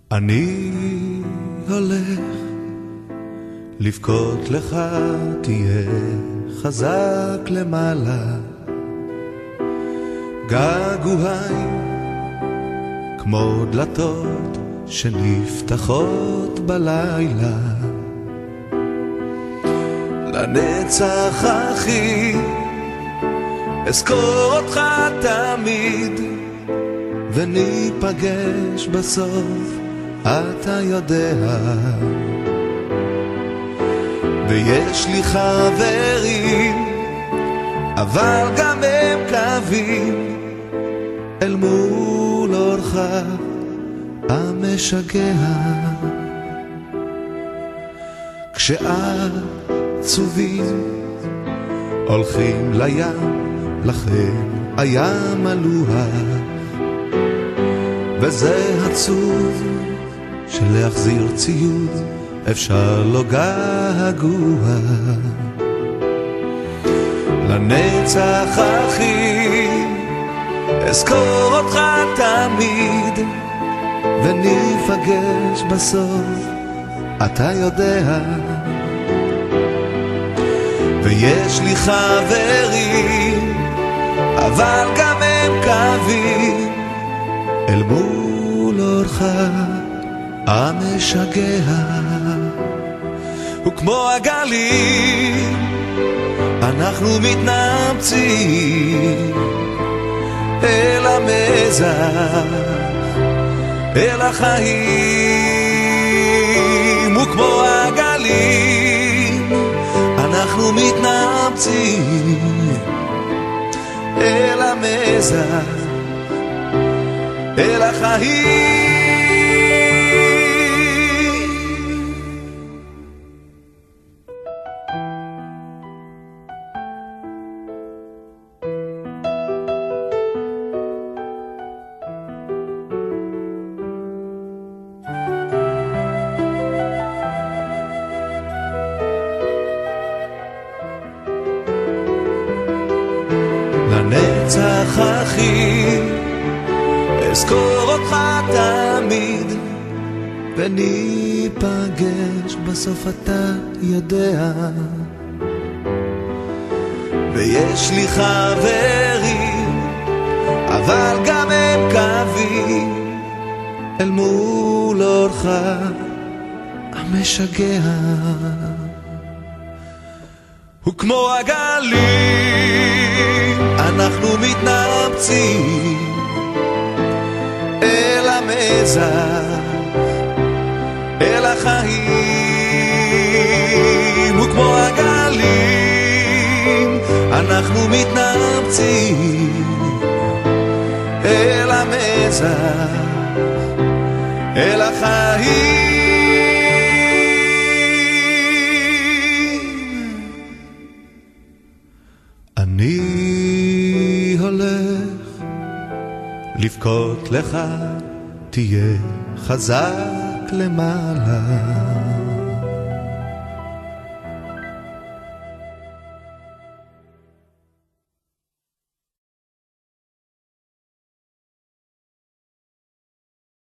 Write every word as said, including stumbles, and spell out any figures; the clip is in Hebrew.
אני הולך לבכות לך, תהיה חזק למעלה. געגועי כמו דלתות שנפתחות בלילה. לנצח אחי אזכור אותך תמיד, וניפגש בסוף, אתה יודע. ויש לי חברים, אבל גם הם קווים אל מול אורך המשגע. כשעצובים הולכים לים, לכן הים מלוח, וזה עצוב שלהחזיר ציוד אפשר לא געגוע. לנצח אחי אזכור אותך תמיד, וניפגש בסוף, אתה יודע. ויש לי חברים, אבל גם הם קווים אל מול אורך המשגע. וכמו הגלים אנחנו מתנפצים אל המזח, אל החיים. וכמו הגלים אנחנו מתנפצים אל המזח, אל החיים. לנצח אחי אזכור אותך תמיד, וניפגש בסוף, אתה יודע. ויש לי חברים, אבל גם הם קווים אל מול אורך המשגע. וכמו הגלים אנחנו מתנפצים אל המזח, אל החיים. וכמו הגלים אנחנו מתנפצים אל המזח, אל החיים. אני הולך לבכות לך, תהיה חזק למעלה.